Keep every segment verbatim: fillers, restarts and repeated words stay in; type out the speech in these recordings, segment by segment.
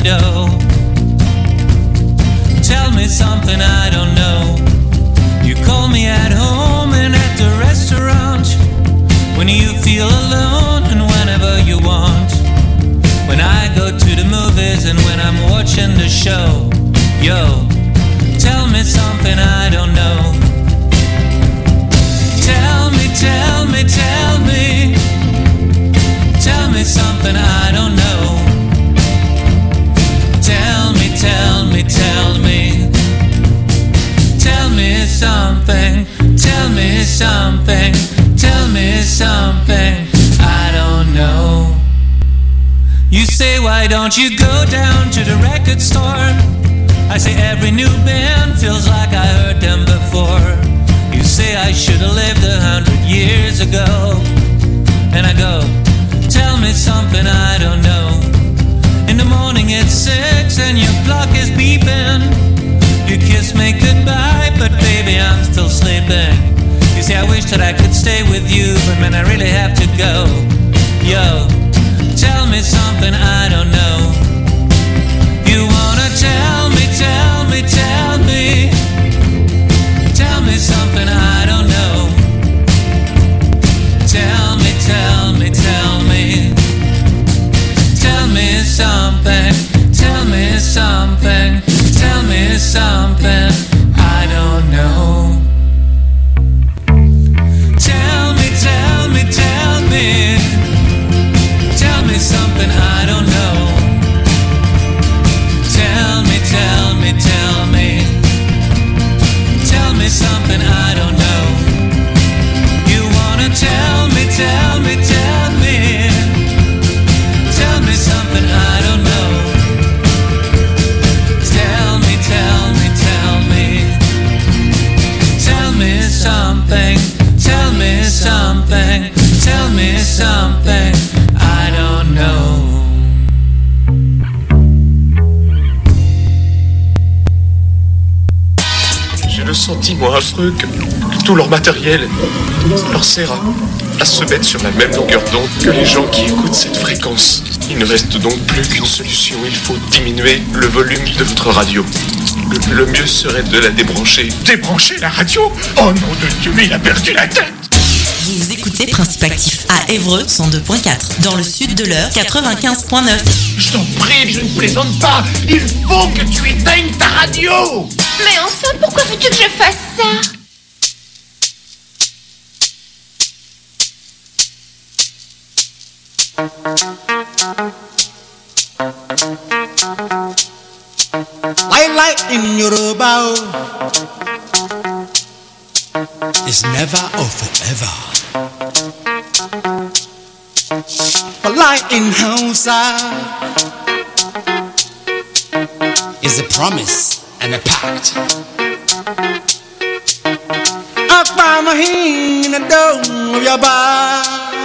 dough. Tell me something I don't know. You call me at home and at the restaurant, when you feel alone and whenever you want. When I go to the movies and when I'm watching the show. Yo, tell me something I don't know. Tell me, tell me, tell me. Tell me something I don't know. Tell me, tell me, tell me. Tell me something, tell me something, tell me something I don't know. You say, why don't you go down to the record store? I say, every new band feels like I heard them before. You say I should have lived a hundred years ago. And I go, tell me something I don't know. In the morning it's six and your clock is beeping. You kiss me goodbye, but baby I'm still sleeping. You say I wish that I could stay with you, but man I really have to go. Yo, tell me something I don't know. You wanna tell me, tell me, tell me. Tell me something I don't know. Tell me, tell me, tell me. Tell me something, tell me something, tell me something I don't know. Tell me, tell me, tell me. Tell me something I don't know. Tell me, tell me, tell me. Tell me something I don't know. You wanna tell me, tell me, tell me. Tell me something I don't know. Tell me, tell me, tell me. Tell me something, tell me something, tell me something I don't know. J'ai le sentiment affreux que, que tout leur matériel leur sert à, à se mettre sur la même longueur d'onde que les gens qui écoutent cette fréquence. Il ne reste donc plus qu'une solution, il faut diminuer le volume de votre radio. Le, le mieux serait de la débrancher. Débrancher la radio? Oh nom de Dieu, mais il a perdu la tête! Vous écoutez Principe Actif à Évreux cent deux point quatre, dans le sud de l'Eure quatre-vingt-quinze point neuf. Je t'en prie, je ne plaisante pas. Il faut que tu éteignes ta radio. Mais enfin, pourquoi veux-tu que je fasse ça? Light, light in Yoruba is never or forever. But light in Hausa is a promise and a pact. Akbamahin in the dome of your bar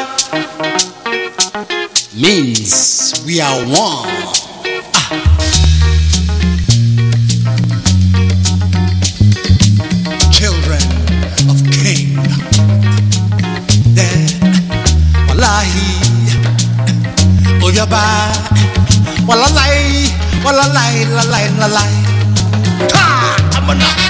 means we are one. Ah. Children of King. Then, wallahi, oh your bar, walalai, walalai, lalai, lalai. Ha! I'm enough.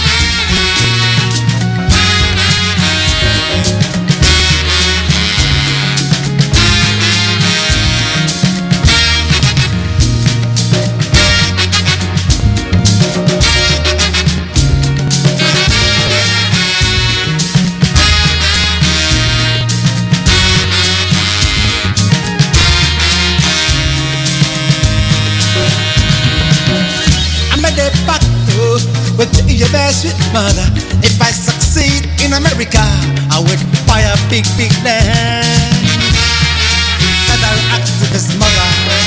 With your best sweet mother. If I succeed in America, I would buy a big, big land. And I'll act with his mother.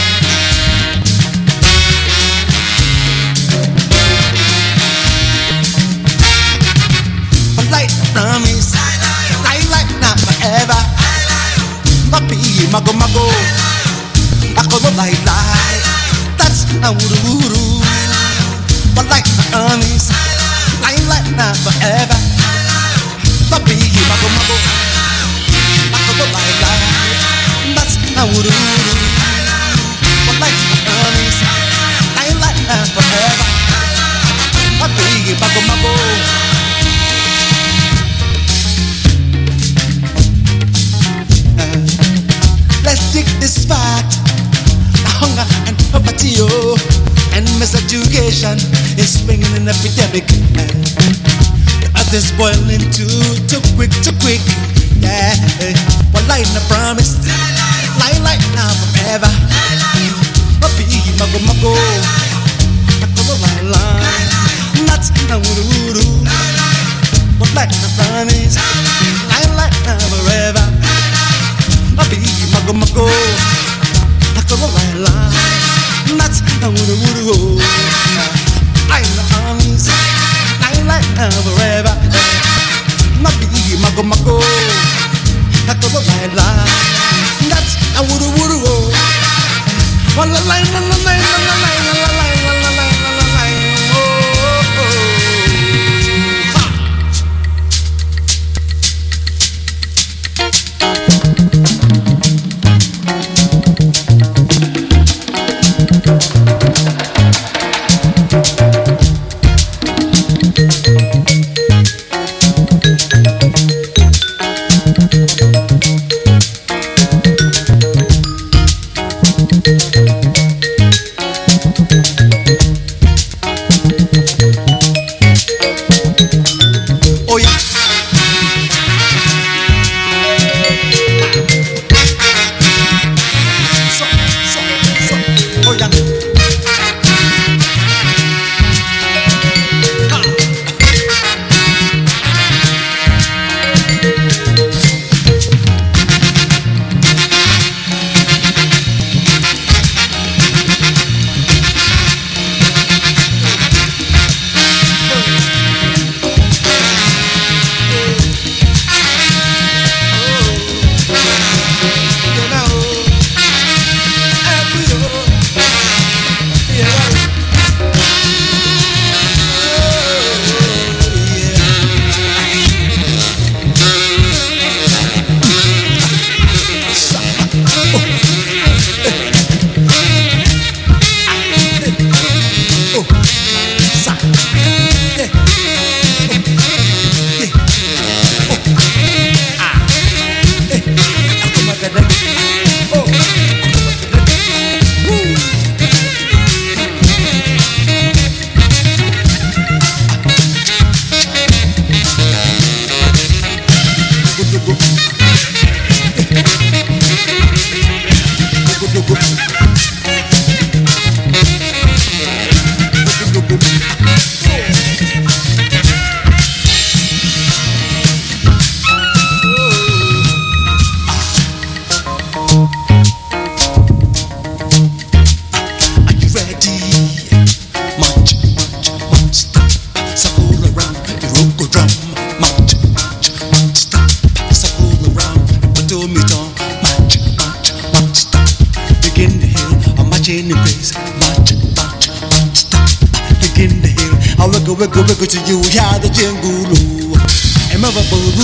But like promise, I like not forever. Papi, mago, mago. Ako no lie, lie. That's a wuru wuru. But like my armies, I like not forever. Papi, mago mago, mago go like that. That's how we do. But like my armies, mago mago. Uh, let's take this fact: hunger and poverty, oh, and miseducation is bringing an epidemic. Uh, the earth is boiling too, too quick, too quick. Yeah, one line I promise, lie like now forever. Happy mago mago, mago line line, nuts na wuru wuru. One line I promise, lie like now forever. Happy mago mago, mago line line, nuts na wuru wuru. Line I promise, lie like now forever. Happy mago mago. I go the line, line. That's a woo woo woo. One line, one line, one line, one line, one line, one line, one line. Oh, oh. Wiggle, wiggle to you, yeah, the jingulu. I'm a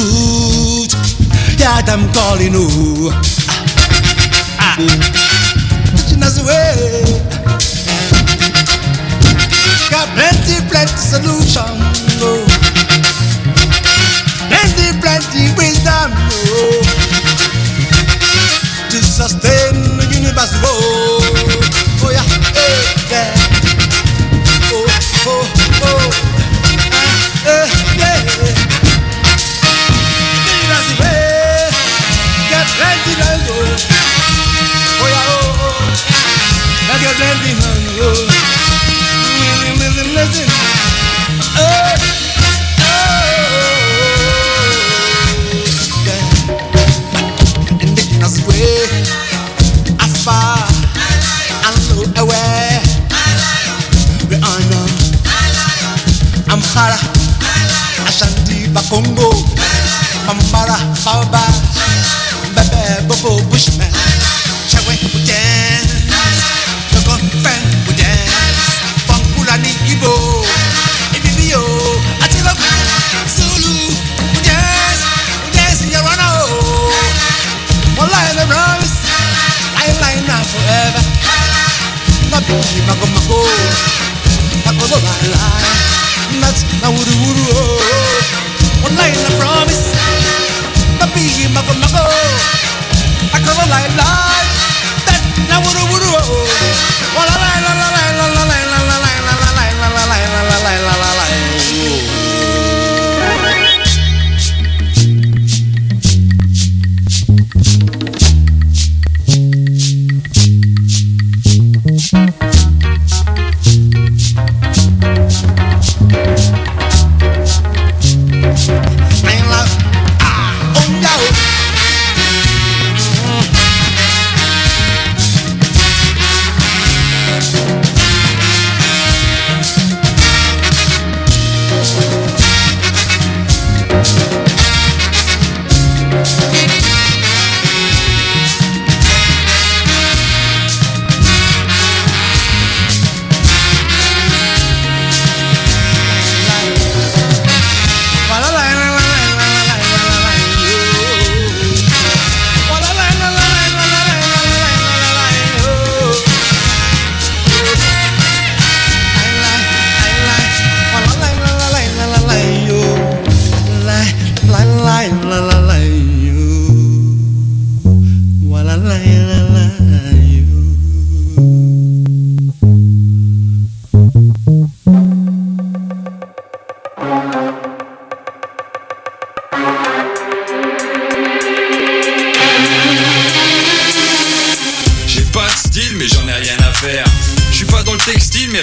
boot, yeah, I'm calling you. Ah, that's the way. Got plenty, plenty solution, no. Plenty, plenty wisdom, no. To sustain the universe, oh, oh yeah, hey, yeah. Oh, oh. Oh, uh, yeah. That's the way. Get plenty of gold. Oh yeah, oh, oh. I get plenty of gold. Listen, listen. Oh, oh, yeah. And that's the way. As far as low away, we are now. Amhara, Ashanti, Bakongo, Mambara, Baba, Bebe, Bobo, Bushman, Chawe, Bujan, Togo, Fan, Bujan, Bangulani, Ibo, Ibibio, Atila, Zulu, Bujan, Bujan, Yarano, one line of rose, I line now forever, Mabi, Mago, Mago, Mago, Line. Nuts, now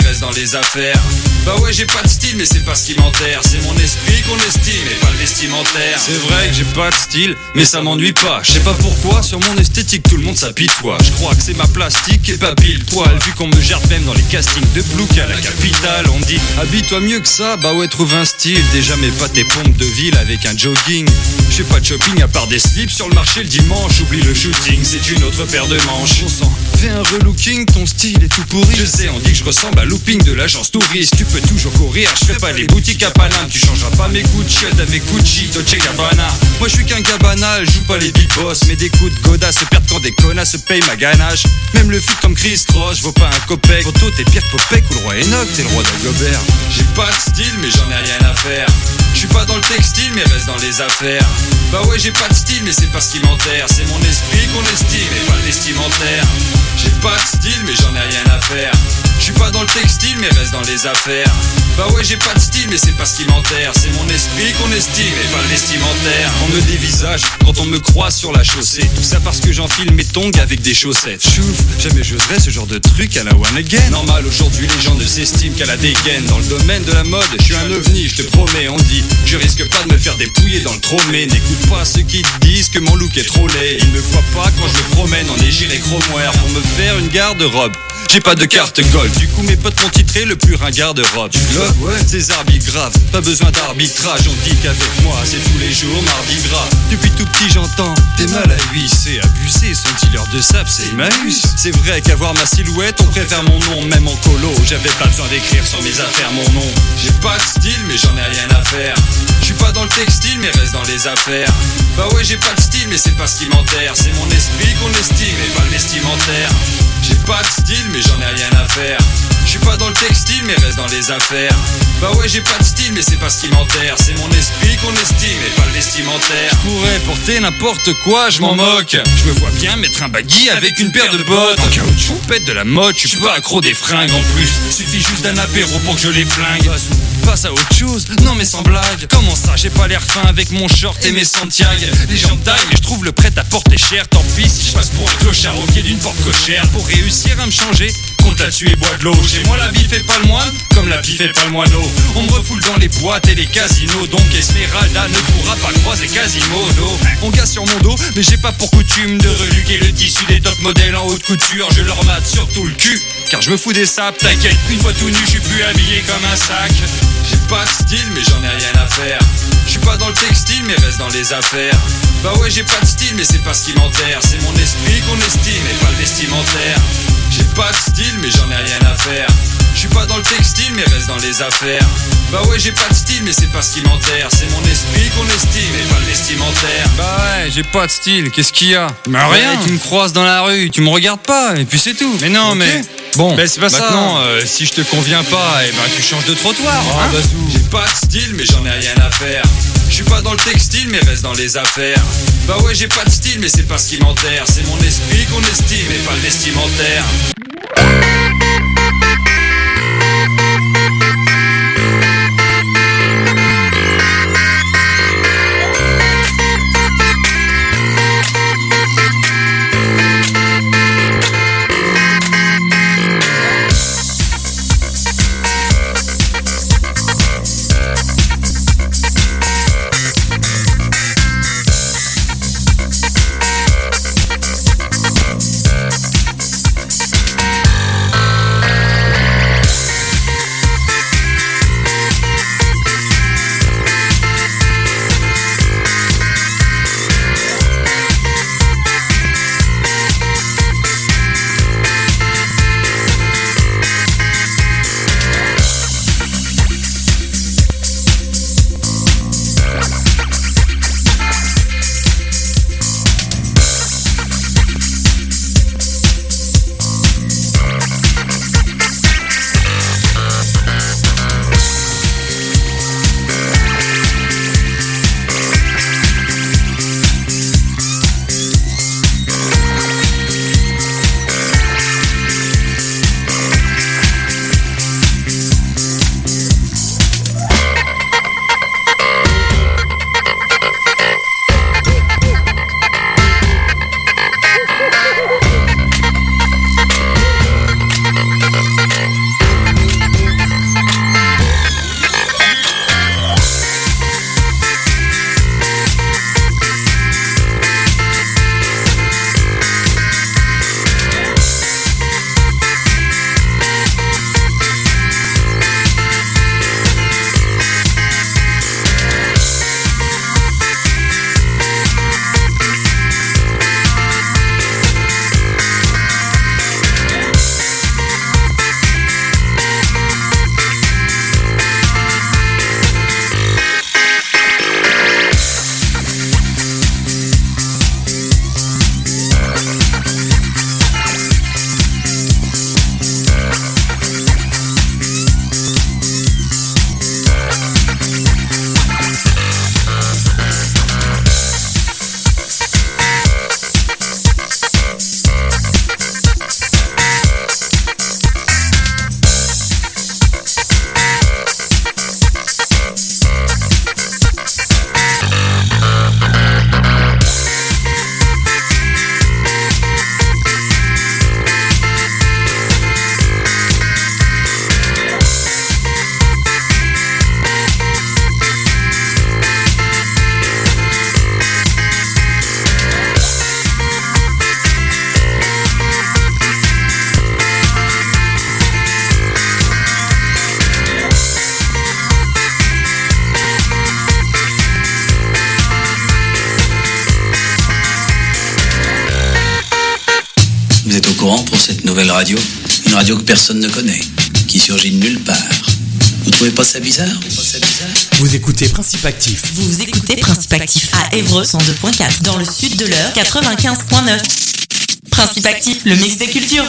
reste dans les affaires. Bah ouais, j'ai pas de style, mais c'est pas ce qui m'enterre. C'est mon esprit qu'on estime et pas le vestimentaire. C'est vrai que j'ai pas de style, mais ça m'ennuie pas. Je sais pas pourquoi, sur mon esthétique tout le monde s'apitoie. Je crois que c'est ma plastique et pas pile poil. Vu qu'on me gère même dans les castings de Plouc à la capitale. On dit habille-toi mieux que ça, bah ouais, trouve un style. Déjà mets pas tes pompes de ville avec un jogging. Je fais pas de shopping à part des slips sur le marché le dimanche. Oublie le shooting, c'est une autre paire de manches. On sent, fais un relooking, ton style est tout pourri. Je sais, on dit que je ressemble à looping de l'agence touriste. Tu peux toujours courir, je fais pas les boutiques à Paname. Tu changeras pas mes coups de chiottes avec Gucci, Dolce Gabbana. Moi je suis qu'un cabana, je joue pas les big boss. Mais des coups de goda se perdent quand des connasses se payent ma ganache. Même le fut comme Chris Cross, vaut pas un copec. Photo t'es pire que Popek ou le roi Enoch, t'es le roi d'Agobert. J'ai pas de style mais j'en ai rien à faire. Je suis pas dans le textile mais reste dans les affaires. Bah ouais, j'ai pas de style mais c'est pas ce qui m'enterre. C'est mon esprit qu'on estime et pas le vestimentaire. J'ai pas de style mais j'en ai rien à faire. Je suis pas dans le textile mais reste dans les affaires. Bah ouais, j'ai pas de style mais c'est pas ce qui m'enterre. C'est mon esprit qu'on estime et pas le vestimentaire. On me dévisage quand on me croise sur la chaussée. Tout ça parce que j'enfile mes tongs avec des chaussettes. Chouf, jamais j'oserais ce genre de truc à la one again. Normal, aujourd'hui les gens ne s'estiment qu'à la dégaine. Dans le domaine de la mode, je suis un ovni, je te promets. On dit, je risque pas de me faire dépouiller dans le tromé. N'écoute pas ceux qui te disent que mon look est trop laid. Ils me voient pas quand je me promène en égiré chromeware pour me faire une garde-robe. J'ai pas de carte gold, du coup mes potes m'ont titré le plus ringard d'Europe. Du globe, ouais, César Bigrave, pas besoin d'arbitrage. On dit qu'avec moi c'est tous les jours mardi gras. Depuis tout petit j'entends, t'es mal à lui, c'est abusé. Son dealer de sap c'est Emmaüs. C'est vrai qu'avoir ma silhouette on préfère mon nom, même en colo. J'avais pas besoin d'écrire sur mes affaires mon nom. J'ai pas de style mais j'en ai rien à faire. Je suis pas dans le textile mais reste dans les affaires. Bah ouais, j'ai pas de style mais c'est pas ce qui m'enterre. C'est mon esprit qu'on estime et pas le vestimentaire. J'ai pas de style mais j'en ai rien à faire. Je suis pas dans le textile mais reste dans les affaires. Bah ouais, j'ai pas de style mais c'est pas ce qui m'enterre. C'est mon esprit qu'on estime et pas le vestimentaire. Je pourrais porter n'importe quoi, je m'en moque. Je me vois bien mettre un baggy avec une paire de bottes en caoutchouc, pète de la mode. Je suis pas accro des fringues en plus. Suffit juste d'un apéro pour que je les flingue. Passe à autre chose, non mais sans blague. Comment ça, j'ai pas l'air fin avec mon short et mes Santiago. Les gens taillent mais je trouve le prêt à porter cher. Tant pis si je passe pour un clochard au pied d'une porte cochère. Pour réussir à me changer, compte là-dessus et bois de l'eau. Chez moi la vie fait pas le moine, comme la vie fait pas le moineau. On me refoule dans les boîtes et les casinos. Donc Esmeralda ne pourra pas croiser Quasimodo. On gasse sur mon dos, mais j'ai pas pour coutume de reluquer le tissu des top modèles en haute couture. Je leur mate surtout le cul, car je me fous des sapes, t'inquiète. Une fois tout nu, je suis plus habillé comme un sac. J'ai pas de style mais j'en ai rien à faire. Je suis pas dans le textile mais reste dans les affaires. Bah ouais, j'ai pas de style mais c'est pas ce qui m'enterre. C'est mon esprit qu'on estime et pas le vestimentaire. J'ai pas de style mais j'en ai rien à faire. Je suis pas dans le textile mais reste dans les affaires. Bah ouais, j'ai pas de style mais c'est pas ce qui m'enterre. C'est mon esprit qu'on estime et pas le vestimentaire. Bah ouais, j'ai pas de style, qu'est-ce qu'il y a? Bah rien, ouais, tu me croises dans la rue, tu me regardes pas et puis c'est tout. Mais non, okay. mais... Bon, ben c'est pas maintenant, ça. Euh, si je te conviens pas, eh ben tu changes de trottoir. Oh, hein, j'ai pas de style mais j'en ai rien à faire. Je suis pas dans le textile mais reste dans les affaires. Bah ouais, j'ai pas de style mais c'est pas ce qui m'enterre. C'est mon esprit qu'on estime et pas le vestimentaire. courant pour cette nouvelle radio. Une radio que personne ne connaît, qui surgit de nulle part. Vous trouvez pas ça bizarre? Pas ça bizarre? Vous écoutez Principe Actif. Vous écoutez Principe Actif à Évreux cent deux point quatre, dans le sud de l'Eure quatre-vingt-quinze point neuf. Principe Actif, le mix des cultures.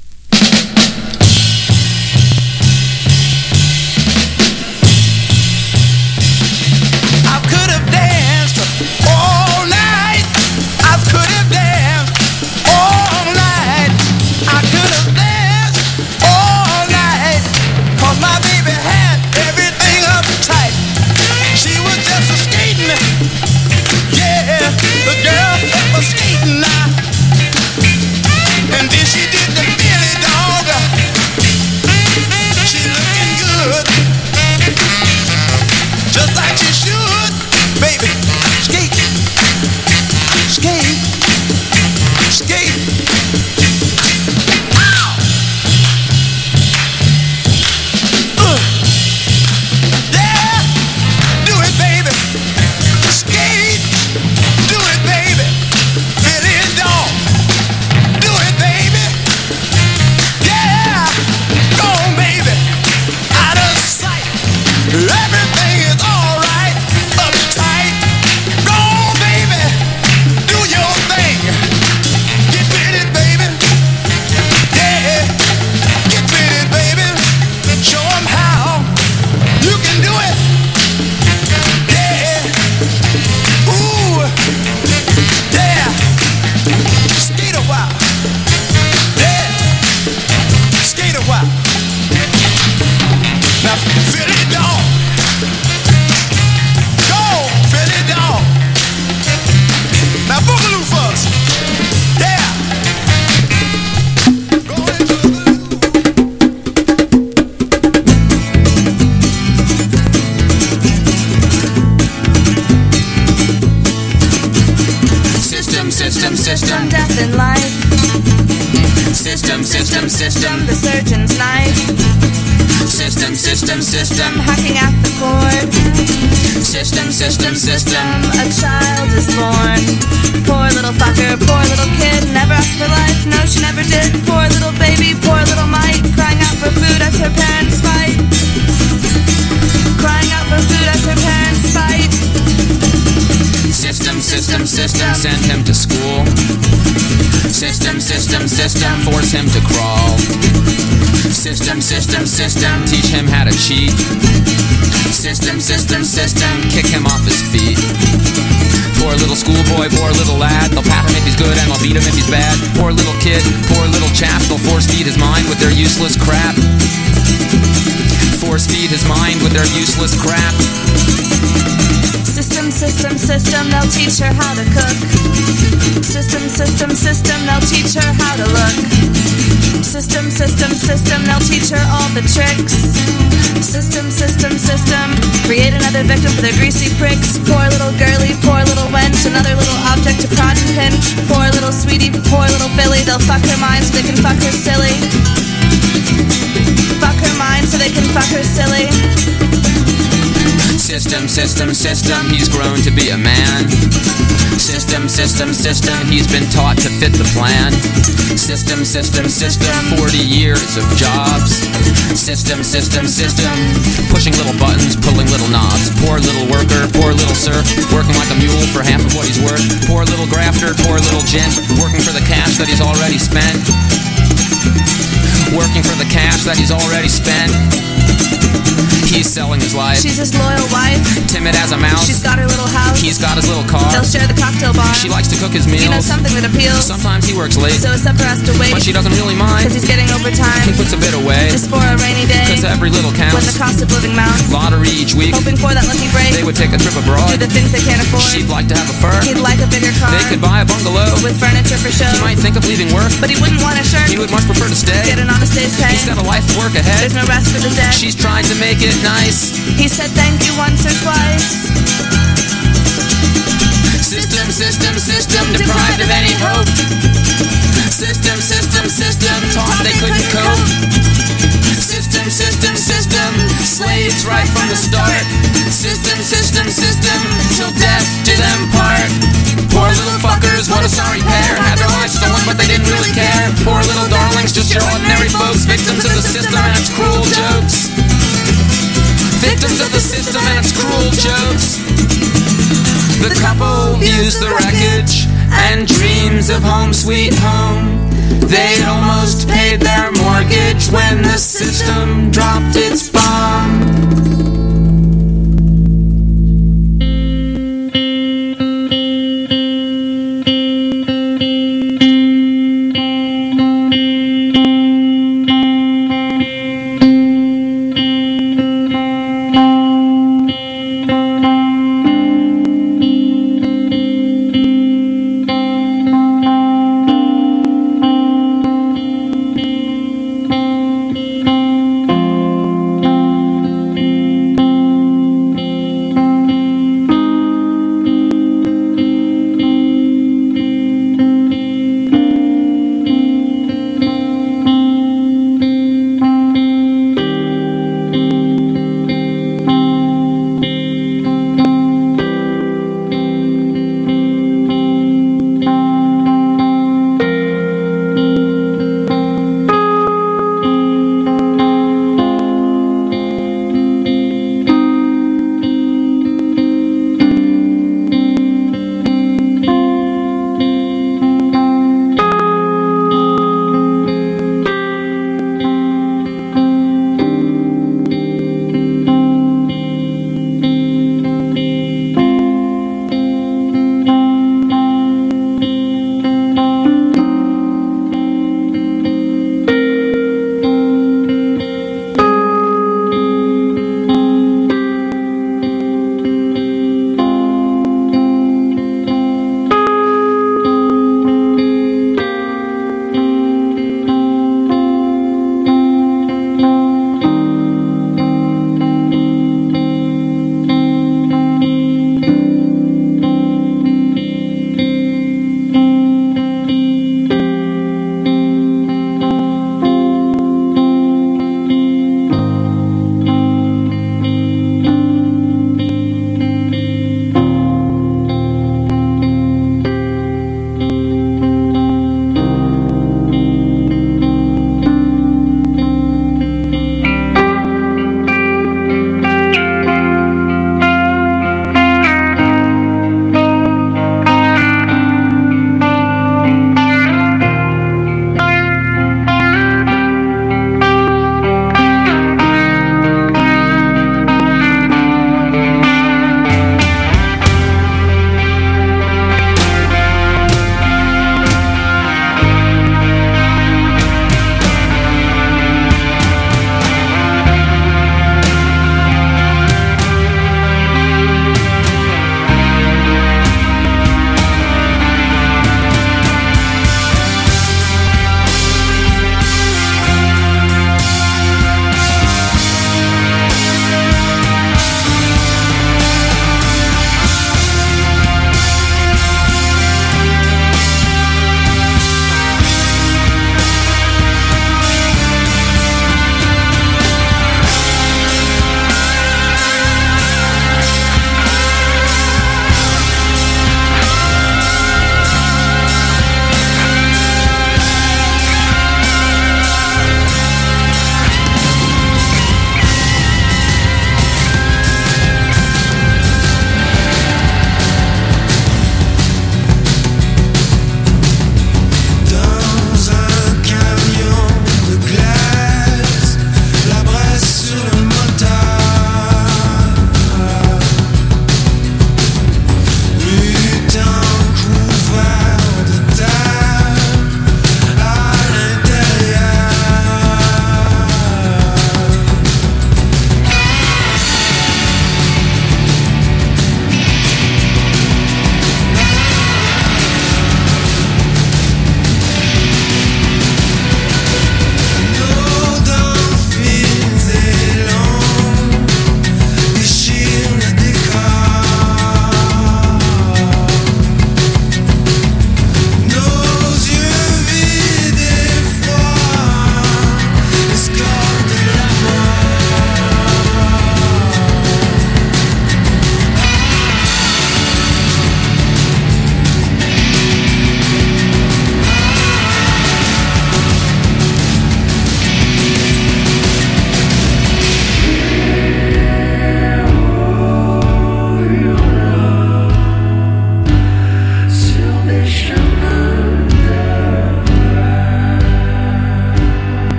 System, death in life. System, system, system, the surgeon's knife. System, system, system, hacking at the cord. System, system, system, a child is born. Poor little fucker, poor little kid, never asked for life, no she never did. Poor little baby, poor little Mike, crying out for food as her parents fight. Crying out for food as her parents fight. System, system, system, send him to school. System, system, system, force him to crawl. System, system, system, teach him how to cheat. System, system, system, kick him off his feet. Poor little schoolboy, poor little lad, they'll pat him if he's good and they'll beat him if he's bad. Poor little kid, poor little chap, they'll force feed his mind with their useless crap. Force feed his mind with their useless crap. System, system, system, they'll teach her how to cook. System, system, system, they'll teach her how to look. System, system, system, they'll teach her all the tricks. System, system, system, create another victim for their greasy pricks. Poor little girly, poor little wench, another little object to prod and pinch. Poor little sweetie, poor little filly, they'll fuck her mind so they can fuck her silly. Fuck her mind so they can fuck her silly. System, system, system, he's grown to be a man. System, system, system, he's been taught to fit the plan. System, system, system, forty years of jobs. System, system, system, pushing little buttons, pulling little knobs. Poor little worker, poor little serf, working like a mule for half of what he's worth. Poor little grafter, poor little gent, working for the cash that he's already spent. Working for the cash that he's already spent. He's selling his life. She's his loyal wife. Timid as a mouse. She's got her little house. He's got his little car. They'll share the cocktail bar. She likes to cook his meals. You know something that appeals. Sometimes he works late. So his supper has to wait. But she doesn't really mind. Cause he's getting overtime. He puts a bit away. Just for a rainy day. Cause every little counts. When the cost of living mounts. Lottery each week. Hoping for that lucky break. They would take a trip abroad. Do the things they can't afford. She'd like to have a fur. He'd like a bigger car. They could buy a bungalow. With furniture for show. He might think of leaving work. But he wouldn't want a shirt. He would much prefer to stay. Get an honest day's pay. He's got a life of work ahead. There's no rest for the dead. She's trying to make it nice. He said thank you once or twice. System, system, system, deprived of any hope. System, system, system, taught they couldn't cope. System, system, system, slaves right from the start. System, system, system, till death do them part. Poor little fuckers, what a sorry pair. Had their lives stolen but they didn't really care. Poor little darlings, just your ordinary folks. Victims of the system and its cruel jokes. Victims of the system and its cruel jokes. The couple views the wreckage and dreams of home sweet home. They'd almost paid their mortgage when the system dropped its